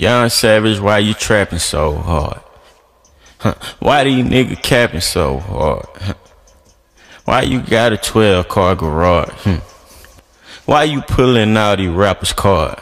Young Savage, why you trapping so hard? Why these niggas capping so hard? Why you got a 12-car garage? Why you pulling out these rappers' card?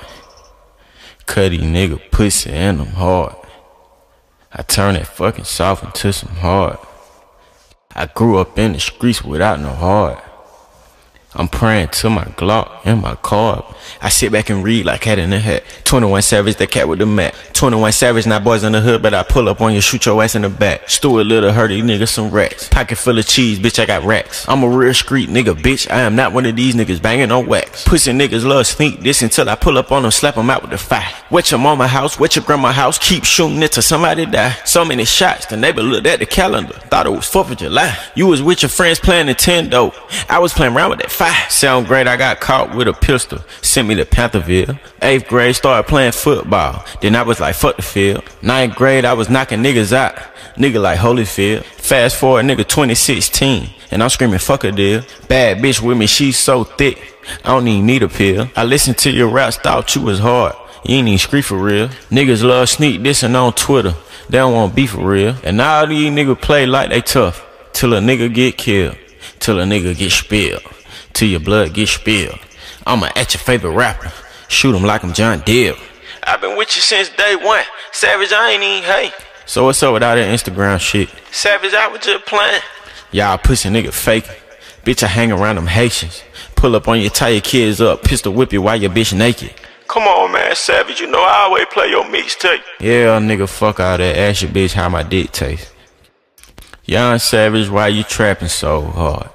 Cut these nigga pussy in them hard. I turn that fucking soft into some hard. I grew up in the streets without no heart. I'm praying to my Glock and my card. I sit back and read like Cat in the Hat. 21 Savage, the cat with the mat. 21 Savage, not boys in the hood, but I pull up on you, shoot your ass in the back. Stuart Little, hurt these niggas some rats. Pocket full of cheese, bitch, I got racks. I'm a real street nigga, bitch. I am not one of these niggas banging on wax. Pussy niggas love sneak this until I pull up on them, slap them out with the fire. Wet your mama house, wet your grandma house, keep shooting it till somebody die. So many shots, the neighbor looked at the calendar, thought it was 4th of July. You was with your friends playing Nintendo. I was playing around with that fire. 7th grade, I got caught with a pistol. Sent me to Pantherville. 8th grade, started playing football. Then I was like, fuck the field. 9th grade, I was knocking niggas out. Nigga like Holyfield. Fast forward, nigga 2016. And I'm screaming, fuck a deal. Bad bitch with me, she's so thick. I don't even need a pill. I listened to your raps, thought you was hard. You ain't even street for real. Niggas love sneak dissing on Twitter. They don't want beef for real. And all these niggas play like they tough. Till a nigga get killed. Till a nigga get spilled. Till your blood get spilled. I'ma at your favorite rapper. Shoot him like I'm John Deere. I've been with you since day one. Savage, I ain't even hate. So what's up with all that Instagram shit? Savage, I was just playing. Y'all pussy nigga faking. Bitch, I hang around them Haitians. Pull up on you, tie your kids up, pistol whip you while your bitch naked. Come on, man, Savage, you know I always play your mixtape. Yeah, nigga, fuck all that. Ask your bitch how my dick tastes. Young Savage, why you trapping so hard?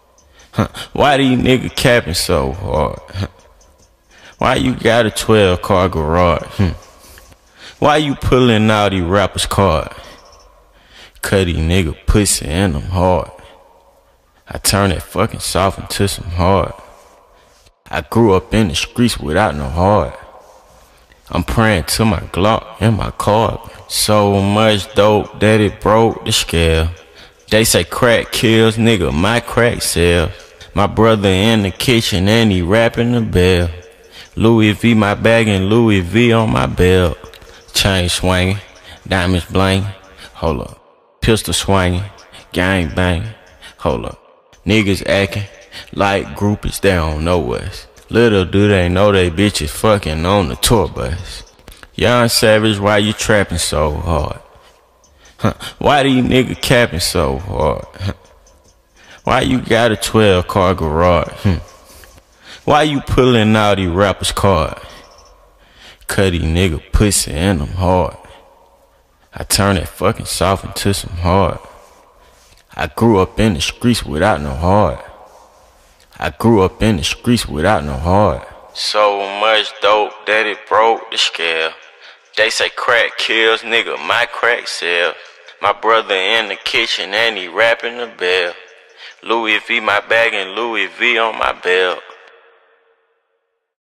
Why these niggas capping so hard? Why you got a 12-car garage? Why you pulling out these rappers' card? Cut these nigga pussy in them hard. I turn that fucking soft into some hard. I grew up in the streets without no heart. I'm praying to my Glock and my card. So much dope that it broke the scale. They say crack kills, nigga, my crack sells. My brother in the kitchen and he rapping the bell. Louis V my bag and Louis V on my belt. Chain swinging, diamonds bling. Hold up, pistol swinging, gang banging. Hold up, niggas acting like groupies, they don't know us. Little do they know they bitches fucking on the tour bus. Young Savage, why you trapping so hard? Why these niggas capping so hard? Why you got a 12-car garage? Why you pulling out these rappers' card? Cut these nigga pussy in them hard. I turn that fucking soft into some hard. I grew up in the streets without no heart. I grew up in the streets without no heart. So much dope that it broke the scale. They say crack kills, nigga, my crack sells. My brother in the kitchen and he rapping the bell. Louis V my bag and Louis V on my belt.